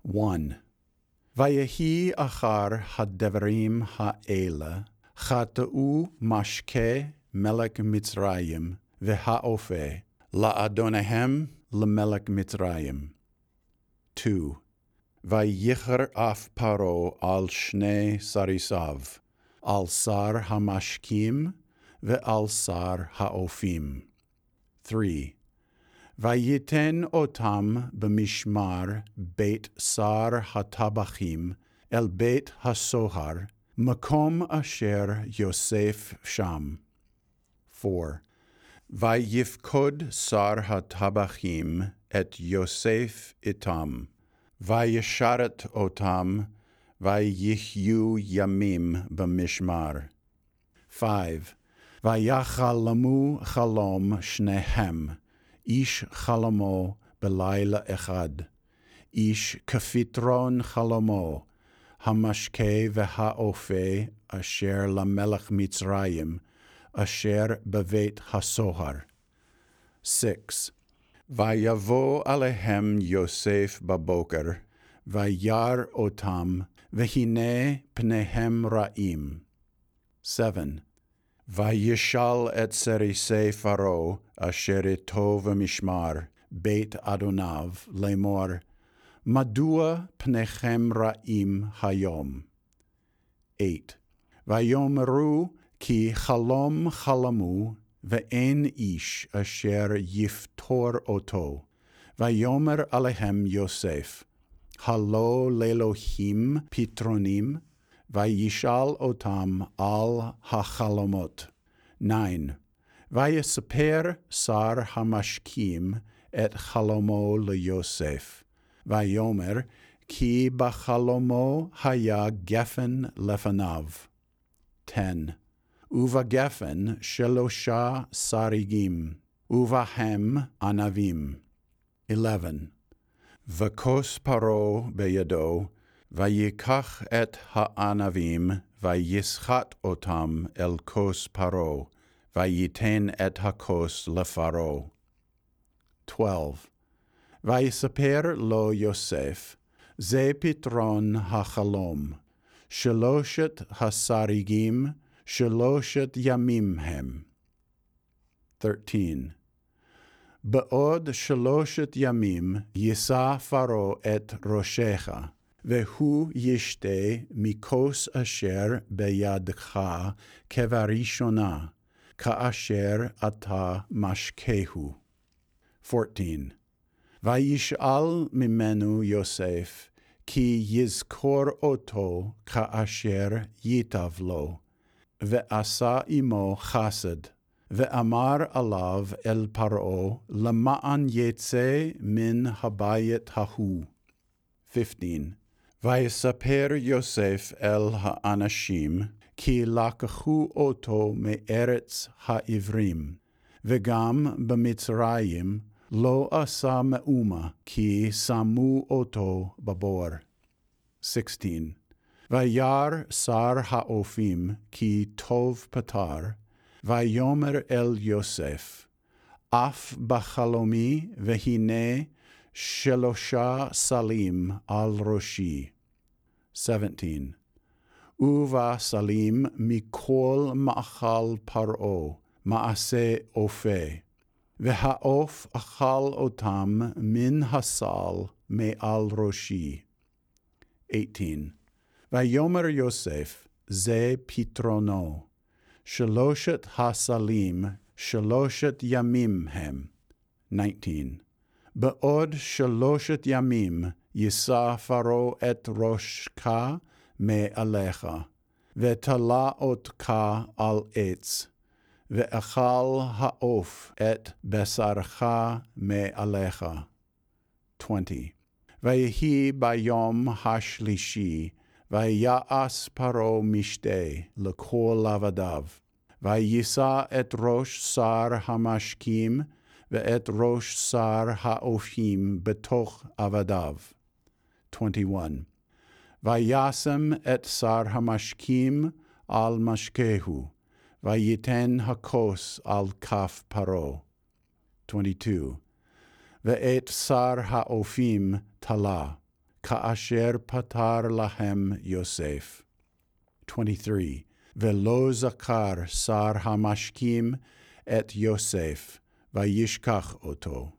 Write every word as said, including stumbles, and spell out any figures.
one. ויהי אחר הדברים האלה, חטאו משקה מלך מצרים והאופה לאדוניהם למלך מצרים. two. ויכרעף פרעה על שני סריסיו, על שר המשקים ועל שר האופים. three. ויתן אותם במשמר בית שר הטבחים אל בית הסוהר, מקום אשר יוסף שם. four. ויפקוד שר הטבחים את יוסף איתם, וישרת אותם, ויחיו ימים במשמר. five. ויחלמו חלום שניהם, איש חלמו בלילה אחד, איש כפתרון חלמו, המשקה והאופה אשר למלך מצרים, אשר בבית הסוהר. six. ויבוא עליהם יוסף בבוקר, וירא אותם, והנה פניהם רעים. seven. וישאל את סריסי פרעה, אשר איתו במשמר, בית אדוניו, לאמור, מדוע פניכם רעים היום? eight. ויאמרו, כי חלום חלמו, ואין איש אשר יפתור אותו. ויאמר עליהם יוסף, הלא לאלוהים פתרונים? וישאל אותם על החלומות. nine. ויספר שר המשקים את חלומו ליוסף. ויאמר, כי בחלומו היה גפן לפניו. ten. ובגפן שלושה שריגים, ובהם ענבים. eleven. וכוס פרעה בידו, ויקח את הענבים, ויסחט אותם אל כוס פרעה, ויתן את הכוס לפרעה. twelve. ויספר לו יוסף, זה פתרון החלום, שלושת השריגים, שלושת ימים הם. thirteen. בעוד שלושת ימים יישא פרעה את ראשך, והוא ישתה מכוס אשר בידך כבראשונה, כאשר אתה משקהו. fourteen. וישאל ממנו יוסף, כי יזכור אותו כאשר ייטב לו, ועשה עמו חסד, ואמר עליו אל פרעה, למען יצא מן הבית ההוא. fifteen. ויספר יוסף אל האנשים, כי לקחו אותו מארץ העברים, וגם במצרים לא עשה מאומה, כי שמו אותו בבור. sixteen. וירא שר האופים, כי טוב פתר, ויאמר אל יוסף, אף בחלומי, והנה שלושה סלים על ראשי. seventeen. ובסלים מכל מאכל פרעה, מעשה אופה, והעוף אכל אותם מן הסל מעל ראשי. eighteen. ויאמר יוסף, זה פתרונו, שלושת הסלים, שלושת ימים הם. nineteen. בעוד שלושת ימים יישא פרעה את ראשך מעליך, ותלה אותך על עץ, ואכל העוף את בשרך מעליך. twenty. ויהי ביום השלישי, ויעש פרעה משתה לכל עבדיו, ויישא את ראש שר המשקים, ואת ראש שר האופים בתוך עבדיו. twenty-one. וישם את שר המשקים על משקהו, ויתן הכוס על כף פרעה. twenty-two. ואת שר האופים תלה, כאשר פתר להם יוסף. twenty-three. ולא זכר שר המשקים את יוסף, וישכח אותו.